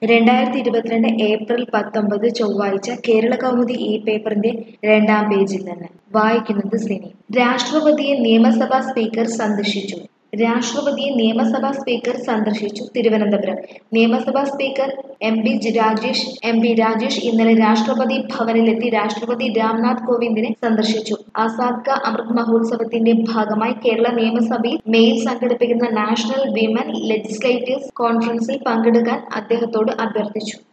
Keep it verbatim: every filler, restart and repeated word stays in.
രണ്ടായിരത്തി ഇരുപത്തിരണ്ട് ഏപ്രിൽ പത്തൊമ്പത് ചൊവ്വാഴ്ച കേരളകൗമുദി ഈ പേപ്പറിന്റെ രണ്ടാം പേജിൽ നിന്ന് വായിക്കുന്നത് സിനി. രാഷ്ട്രപതിയെ നിയമസഭാ സ്പീക്കർ സന്ദർശിച്ചു. രാഷ്ട്രപതിയെ നിയമസഭാ സ്പീക്കർ സന്ദർശിച്ചു. തിരുവനന്തപുരം നിയമസഭാ speaker M P Rajesh M P Rajesh ഇന്നലെ രാഷ്ട്രപതി ഭവനിലെത്തി രാഷ്ട്രപതി രാംനാഥ് കോവിന്ദിനെ സന്ദർശിച്ചു. ആസാദ് കാ അമൃത് മഹോത്സവത്തിന്റെ ഭാഗമായി കേരള നിയമസഭയിൽ മെയിൽ സംഘടിപ്പിക്കുന്ന നാഷണൽ വിമൻ ലെജിസ്ലേറ്റീവ്സ് കോൺഫറൻസിൽ പങ്കെടുക്കാൻ അദ്ദേഹത്തോട് അഭ്യർത്ഥിച്ചു.